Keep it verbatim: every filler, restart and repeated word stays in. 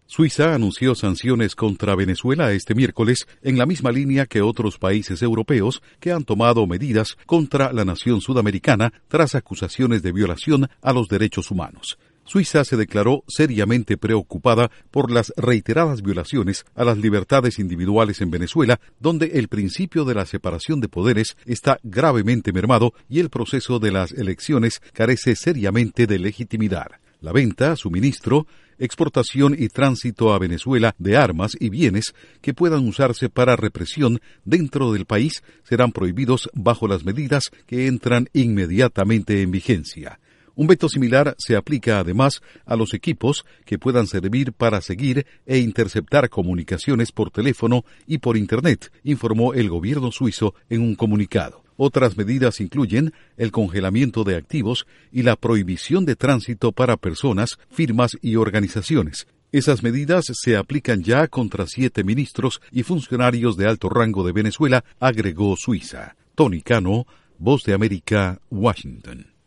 Suiza anunció sanciones contra Venezuela este miércoles en la misma línea que otros países europeos que han tomado medidas contra la nación sudamericana tras acusaciones de violación a los derechos humanos. Suiza se declaró seriamente preocupada por las reiteradas violaciones a las libertades individuales en Venezuela, donde el principio de la separación de poderes está gravemente mermado y el proceso de las elecciones carece seriamente de legitimidad. La venta, suministro, exportación y tránsito a Venezuela de armas y bienes que puedan usarse para represión dentro del país serán prohibidos bajo las medidas que entran inmediatamente en vigencia. Un veto similar se aplica además a los equipos que puedan servir para seguir e interceptar comunicaciones por teléfono y por Internet, informó el gobierno suizo en un comunicado. Otras medidas incluyen el congelamiento de activos y la prohibición de tránsito para personas, firmas y organizaciones. Esas medidas se aplican ya contra siete ministros y funcionarios de alto rango de Venezuela, agregó Suiza. Tony Cano, Voz de América, Washington.